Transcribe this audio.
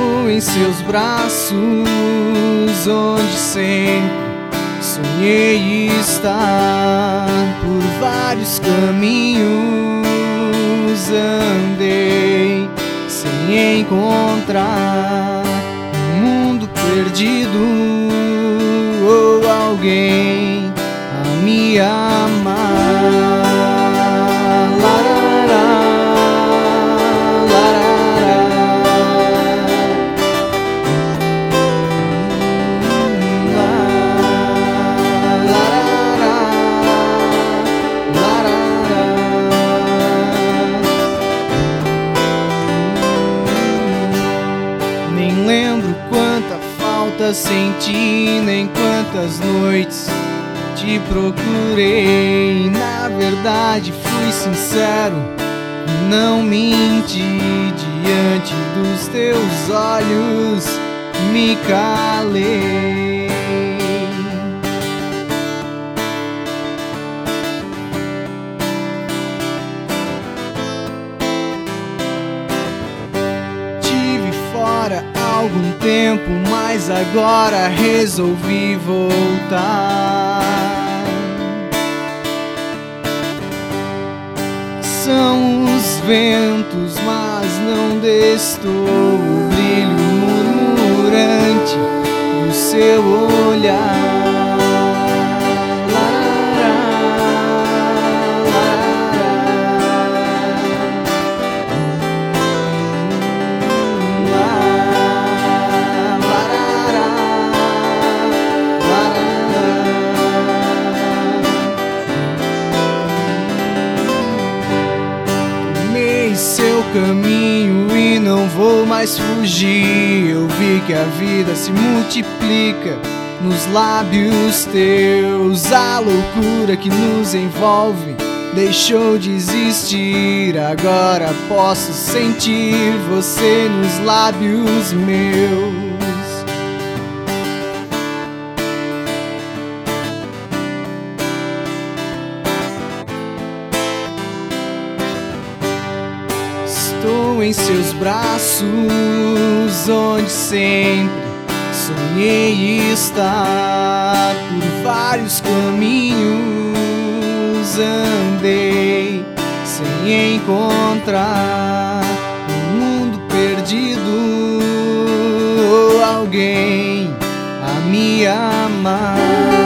Estou em seus braços, onde sempre sonhei estar. Por vários caminhos andei sem encontrar um mundo perdido ou alguém a me amar. Nem lembro quanta falta senti, nem quantas noites te procurei. Na verdade fui sincero, não menti. Diante dos teus olhos me calei. Tive fora algum tempo, mas agora resolvi voltar. São os ventos, mas não destoou o brilho murmurante do seu olhar. Seu caminho e não vou mais fugir. Eu vi que a vida se multiplica nos lábios teus. A loucura que nos envolve deixou de existir. Agora posso sentir você nos lábios meus. Estou em seus braços, onde sempre sonhei estar. Por vários caminhos andei sem encontrar um mundo perdido ou alguém a me amar.